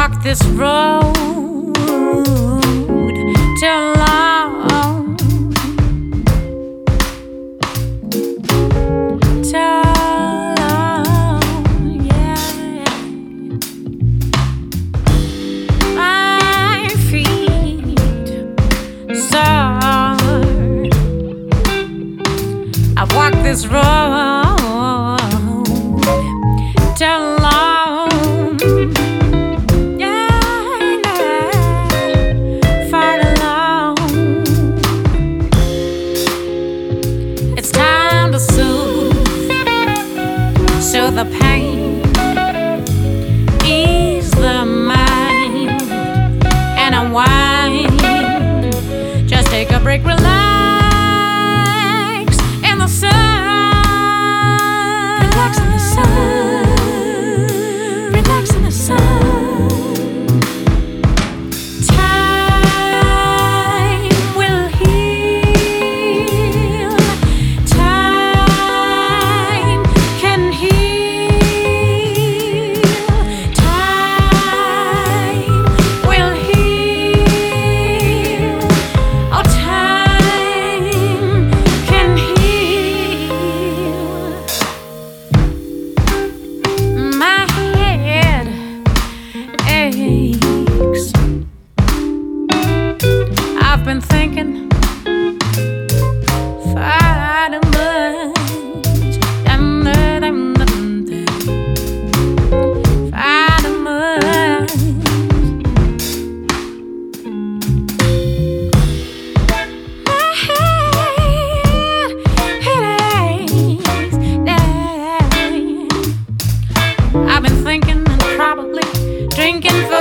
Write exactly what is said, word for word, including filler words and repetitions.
walked this road too long, too long, yeah. My feet sore. I've walked this road too long. So the pain, ease the mind, and unwind. Just take a break, relax in the sun. Relax in the sun. Relax in the sun. I've been thinking far too much, far too much. My head, headaches, yeah. I've been thinking and probably drinking.